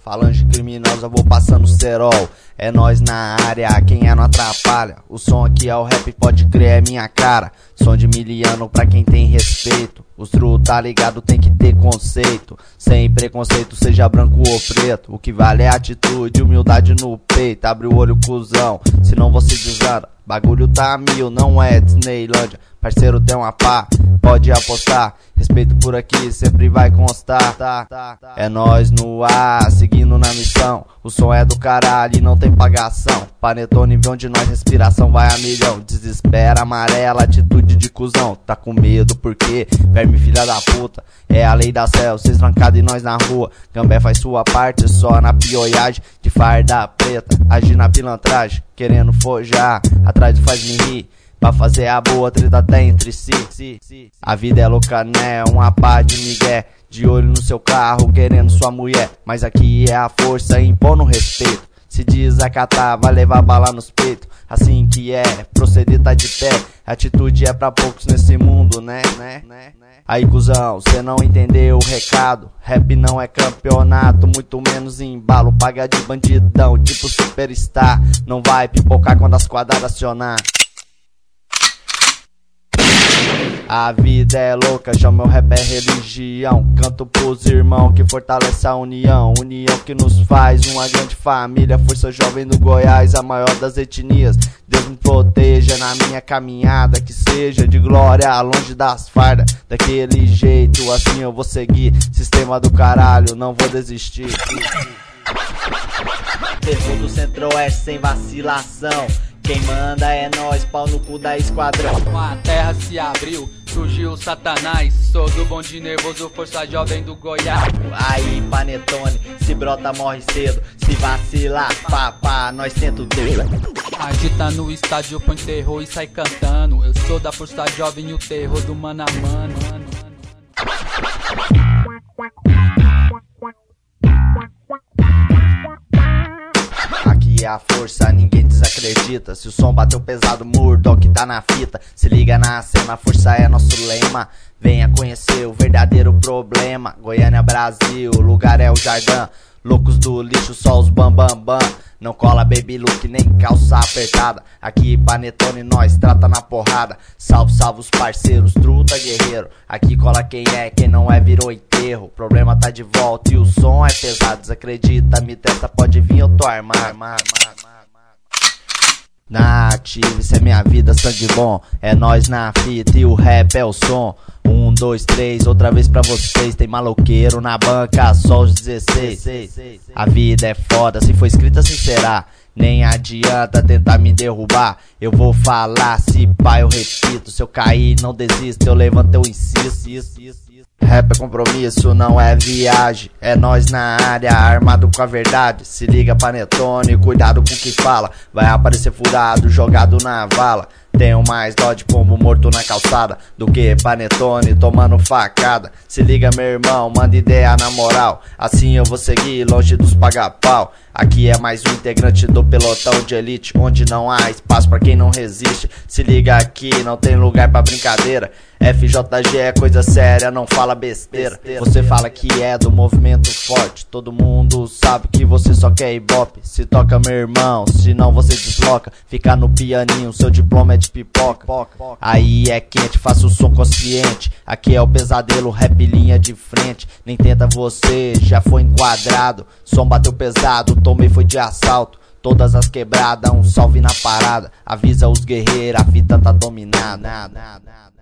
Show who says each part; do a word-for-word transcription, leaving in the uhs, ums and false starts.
Speaker 1: Falange criminosa, vou passando cerol. É nós na área, quem é não atrapalha. O som aqui é o rap, pode crer, é minha cara. Som de miliano pra quem tem respeito. Os tru tá ligado, tem que ter conceito. Sem preconceito, seja branco ou preto. O que vale é atitude, humildade no peito. Abre o olho, cuzão, senão você desanda. Bagulho tá mil, não é Disneylândia. Parceiro tem uma pá, pode apostar. Respeito por aqui, sempre vai constar. Tá, tá, tá. É nós no ar, seguindo na missão. O som é do caralho e não tem pagação. Panetone vê onde nós, respiração vai a milhão. Desespera amarela, atitude de cuzão. Tá com medo porque verme filha da puta. É a lei da céu, cês trancado e nós na rua. Gambé faz sua parte só na pioiagem. De farda preta, agir na pilantragem. Querendo forjar, atrás do faz me rir. Pra fazer a boa treta até entre si. A vida é louca, né? Uma pá de migué. De olho no seu carro, querendo sua mulher. Mas aqui é a força, impondo respeito. Se desacatar, vai levar bala nos peitos. Assim que é, proceder tá de pé. Atitude é pra poucos nesse mundo, né? Aí, cuzão, cê não entendeu o recado. Rap não é campeonato, muito menos embalo. Paga de bandidão, tipo superstar. Não vai pipocar quando as quadras acionar. A vida é louca, já meu rap é religião. Canto pros irmãos que fortalece a união. União que nos faz uma grande família. Força jovem do Goiás, a maior das etnias. Deus me proteja na minha caminhada. Que seja de glória, longe das fardas. Daquele jeito, assim eu vou seguir. Sistema do caralho, não vou desistir. Terror do Centro-Oeste sem vacilação. Quem manda é nós, pau no cu da esquadrão.
Speaker 2: A terra se abriu, surgiu o Satanás. Sou do bonde nervoso, força jovem do Goiás.
Speaker 1: Aí, Panetone, se brota morre cedo. Se vacilar, papá, nós tenta o dedo.
Speaker 2: Agita no estádio, põe terror e sai cantando. Eu sou da força jovem e o terror do mano a mano.
Speaker 1: Aqui é a força, ninguém desacredita. Se o som bateu pesado, Murdock tá na fita. Se liga na cena, força é nosso lema. Venha conhecer o verdadeiro problema. Goiânia, Brasil, o lugar é o Jardim. Loucos do lixo, só os bam bam bam. Não cola baby look, nem calça apertada. Aqui Panetone nós trata na porrada. Salve, salve os parceiros, truta guerreiro. Aqui cola quem é, quem não é virou enterro. O problema tá de volta e o som é pesado. Desacredita, me testa, pode vir, eu tô armado, armado, armado. Na ativa, isso é minha vida, sangue bom. É nós na fita e o rap é o som. Um, dois, três, outra vez pra vocês. Tem maloqueiro na banca, só os dezesseis. A vida é foda, se foi escrita assim será. Nem adianta tentar me derrubar. Eu vou falar, se pá eu repito. Se eu cair não desisto, eu levanto, eu insisto. Rap é compromisso, não é viagem. É nós na área, armado com a verdade. Se liga Panetone, cuidado com o que fala. Vai aparecer furado, jogado na vala. Tenho mais dó de pombo morto na calçada do que Panetone tomando facada. Se liga meu irmão, manda ideia na moral. Assim eu vou seguir longe dos paga-pau. Aqui é mais um integrante do pelotão de elite, onde não há espaço pra quem não resiste. Se liga aqui, não tem lugar pra brincadeira. F J G é coisa séria, não fala besteira. Você fala que é do movimento forte. Todo mundo sabe que você só quer ibope. Se toca meu irmão, senão você desloca. Fica no pianinho, seu diploma é de pipoca. Aí é quente, faça o som consciente. Aqui é o pesadelo, rap linha de frente. Nem tenta você, já foi enquadrado. Som bateu pesado, tomei foi de assalto. Todas as quebradas, um salve na parada. Avisa os guerreiros, a fita tá dominada.